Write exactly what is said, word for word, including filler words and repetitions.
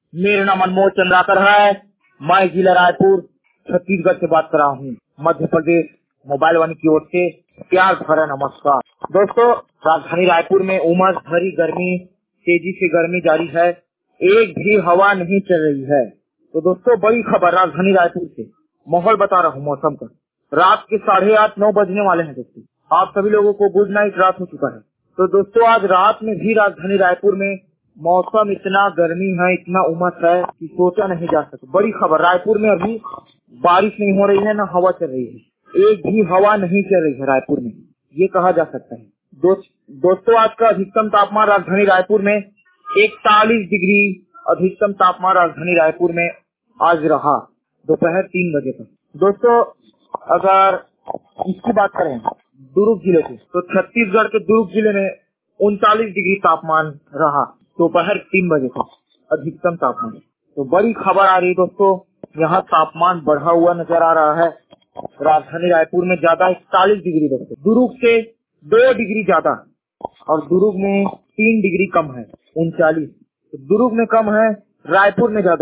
मेरा नाम अनमोल चंद्राकर है। मैं जिला रायपुर छत्तीसगढ़ से बात कर रहा हूँ। मध्य प्रदेश मोबाइल वन की ओर से प्यार भरा नमस्कार। दोस्तों, राजधानी रायपुर में उमस भरी गर्मी, तेजी से गर्मी जारी है। एक भी हवा नहीं चल रही है। तो दोस्तों, बड़ी खबर राजधानी रायपुर से माहौल बता रहा हूँ मौसम का। रात के साढ़े आठ नौ बजने वाले हैं दोस्तों। आप सभी लोगों को गुड नाइट रात हो चुका है। तो दोस्तों, आज रात में भी राजधानी रायपुर में मौसम इतना गर्मी है, इतना उमस है कि सोचा नहीं जा सकता। बड़ी खबर, रायपुर में अभी बारिश नहीं हो रही है, न हवा चल रही है। एक भी हवा नहीं चल रही है रायपुर में, ये कहा जा सकता है। दो, दोस्तों, आज का अधिकतम तापमान राजधानी रायपुर में इकतालीस डिग्री अधिकतम तापमान राजधानी रायपुर में आज रहा दोपहर तीन बजे तक। दोस्तों, अगर इसकी बात करें दुर्ग जिले की, तो छत्तीसगढ़ के दुर्ग जिले में उनतालीस डिग्री तापमान रहा दोपहर तीन बजे तक अधिकतम तापमान। तो बड़ी खबर आ रही है दोस्तों, यहाँ तापमान बढ़ा हुआ नजर आ रहा है। राजधानी रायपुर में ज्यादा इकतालीस डिग्री दोस्तों, दुर्ग से दो डिग्री ज्यादा, और दुर्ग में तीन डिग्री कम है उनचालीस। तो दुर्ग में कम है, रायपुर में ज्यादा।